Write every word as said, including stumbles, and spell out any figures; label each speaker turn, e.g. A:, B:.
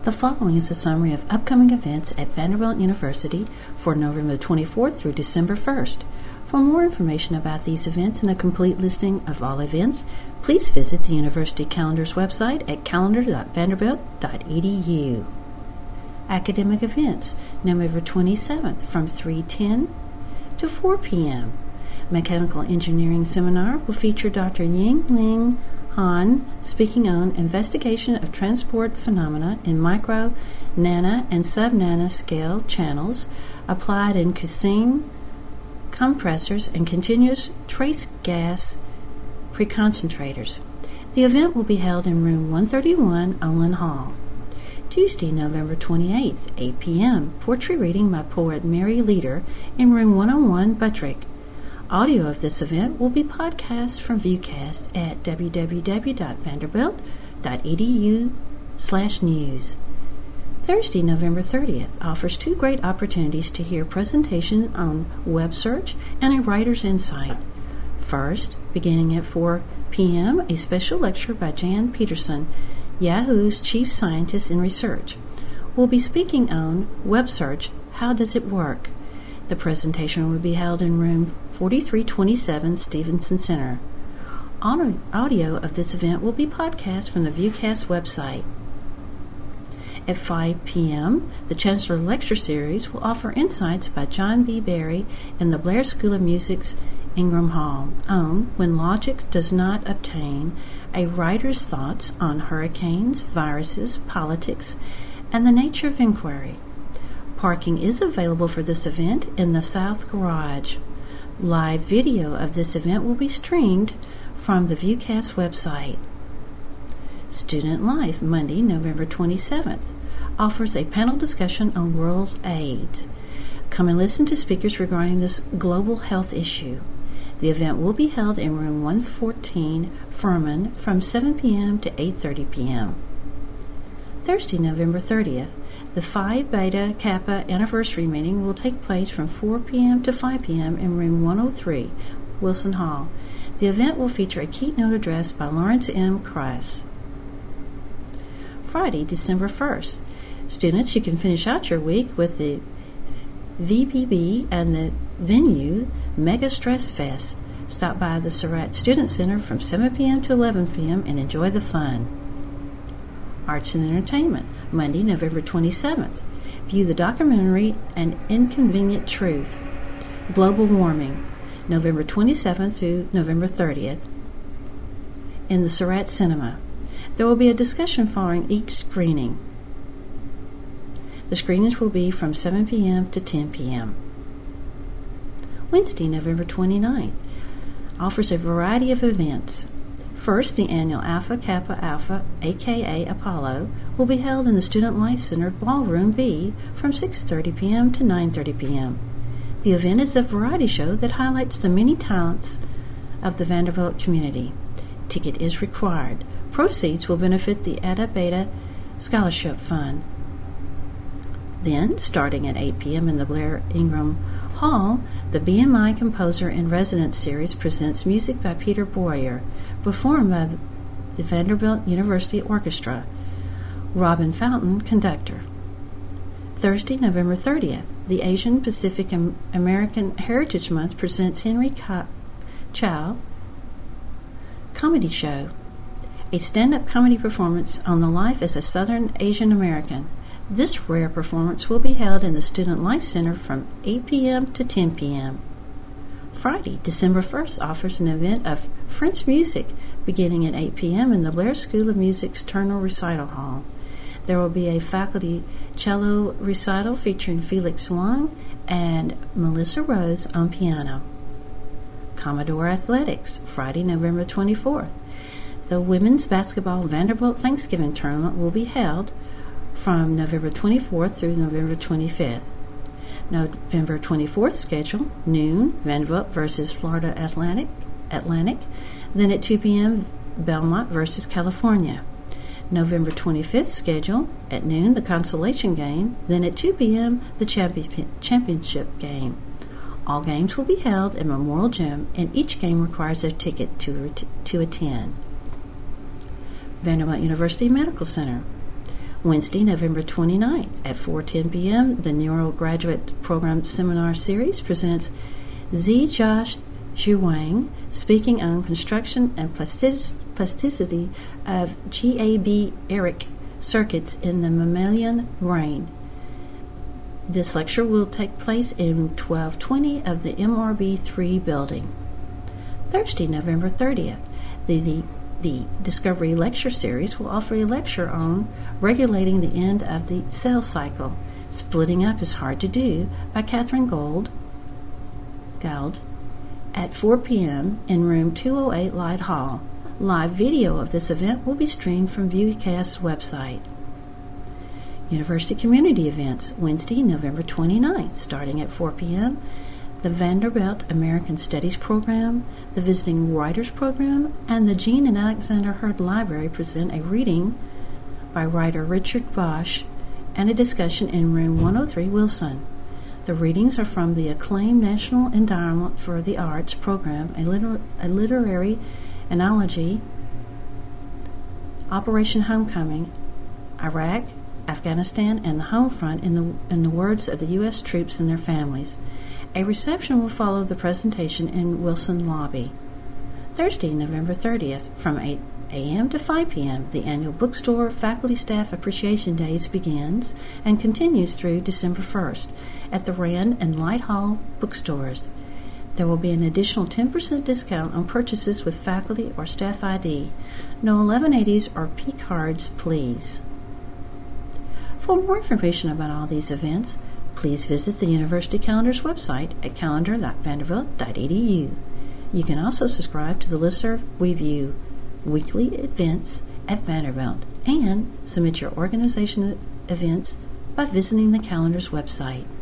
A: The following is a summary of upcoming events at Vanderbilt University for November twenty-fourth through December first. For more information about these events and a complete listing of all events, please visit the University Calendar's website at calendar dot vanderbilt dot e d u. Academic events, November twenty-seventh from three ten to four p.m. Mechanical Engineering Seminar will feature Doctor Ying Ling Han speaking on investigation of transport phenomena in micro, nano, and sub-nano scale channels applied in cuisine, compressors, and continuous trace gas preconcentrators. The event will be held in room one thirty-one, Olin Hall. Tuesday, November twenty-eighth, eight p.m., poetry reading by poet Mary Leader in room one oh one, Buttrick. Audio of this event will be podcast from Viewcast at w w w dot vanderbilt dot e d u slash news. Thursday, November thirtieth, offers two great opportunities to hear presentation on web search and a writer's insight. First, beginning at four p.m., a special lecture by Jan Peterson, Yahoo's chief scientist in research, will be speaking on web search, how does it work? The presentation will be held in room forty-three twenty-seven, Stevenson Center. Audio of this event will be podcast from the Viewcast website. At five p.m., the Chancellor Lecture Series will offer insights by John B. Barry in the Blair School of Music's Ingram Hall on When Logic Does Not Obtain, a writer's thoughts on hurricanes, viruses, politics, and the nature of inquiry. Parking is available for this event in the South Garage. Live video of this event will be streamed from the Viewcast website. Student Life, Monday, November twenty-seventh, offers a panel discussion on world AIDS. Come and listen to speakers regarding this global health issue. The event will be held in room one fourteen, Furman, from seven p.m. to eight thirty p.m. Thursday, November thirtieth, the Phi Beta Kappa anniversary meeting will take place from four p.m. to five p.m. in room one oh three, Wilson Hall. The event will feature a keynote address by Lawrence M. Kreis. Friday, December first. Students, you can finish out your week with the V B B and the venue Mega Stress Fest. Stop by the Surratt Student Center from seven p.m. to eleven p.m. and enjoy the fun. Arts and Entertainment, Monday, November twenty-seventh. View the documentary An Inconvenient Truth, Global Warming, November twenty-seventh through November thirtieth, in the Surratt Cinema. There will be a discussion following each screening. The screenings will be from seven p.m. to ten p.m. Wednesday, November twenty-ninth, offers a variety of events. First, the annual Alpha Kappa Alpha, aka Apollo, will be held in the Student Life Center Ballroom B from six thirty p.m. to nine thirty p.m. The event is a variety show that highlights the many talents of the Vanderbilt community. Ticket is required. Proceeds will benefit the Eta Beta Scholarship Fund. Then, starting at eight p.m. in the Blair Ingram Hall, the B M I Composer in Residence Series presents music by Peter Boyer, performed by the Vanderbilt University Orchestra. Robin Fountain, conductor. Thursday, November thirtieth, the Asian Pacific American Heritage Month presents Henry Chow Comedy Show, a stand-up comedy performance on the life as a Southern Asian American. This rare performance will be held in the Student Life Center from eight p.m. to ten p.m. Friday, December first, offers an event of French music beginning at eight p.m. in the Blair School of Music's Turner Recital Hall. There will be a faculty cello recital featuring Felix Wang and Melissa Rose on piano. Commodore Athletics, Friday, November twenty-fourth. The Women's Basketball Vanderbilt Thanksgiving Tournament will be held from November twenty-fourth through November twenty-fifth. November twenty-fourth schedule, noon, Vanderbilt versus Florida Atlantic, Atlantic. Then at two p.m., Belmont versus California. November twenty-fifth schedule, at noon, the consolation game. Then at two p.m., the champion, championship game. All games will be held at Memorial Gym, and each game requires a ticket to, to attend. Vanderbilt University Medical Center. Wednesday, November twenty-ninth at four ten p.m., the Neural Graduate Program Seminar Series presents Z. Josh Zhuang speaking on construction and plastic- plasticity of G A B Eric circuits in the mammalian brain. This lecture will take place in twelve twenty of the M R B three building. Thursday, November thirtieth, the, the, the Discovery Lecture Series will offer a lecture on regulating the end of the cell cycle. Splitting up is hard to do by Catherine Gold, Gould at four p.m. in room two oh eight Light Hall. Live video of this event will be streamed from Viewcast's website. University Community Events, Wednesday, November twenty-ninth, starting at four p.m., the Vanderbilt American Studies Program, the Visiting Writers Program, and the Jean and Alexander Hurd Library present a reading by writer Richard Bosch and a discussion in room one oh three Wilson. The readings are from the acclaimed National Endowment for the Arts program, a, liter- a literary anthology, Operation Homecoming, Iraq, Afghanistan, and the Home Front in the, in the words of the U S troops and their families. A reception will follow the presentation in Wilson Lobby. Thursday, November thirtieth, from eight a.m. to five p.m., the annual Bookstore Faculty Staff Appreciation Days begins and continues through December first at the Rand and Light Hall bookstores. There will be an additional ten percent discount on purchases with faculty or staff I D. No eleven eighties or P cards, please. For more information about all these events, please visit the University Calendar's website at calendar dot vanderbilt dot e d u. You can also subscribe to the listserv We View weekly events at Vanderbilt and submit your organization events by visiting the calendar's website.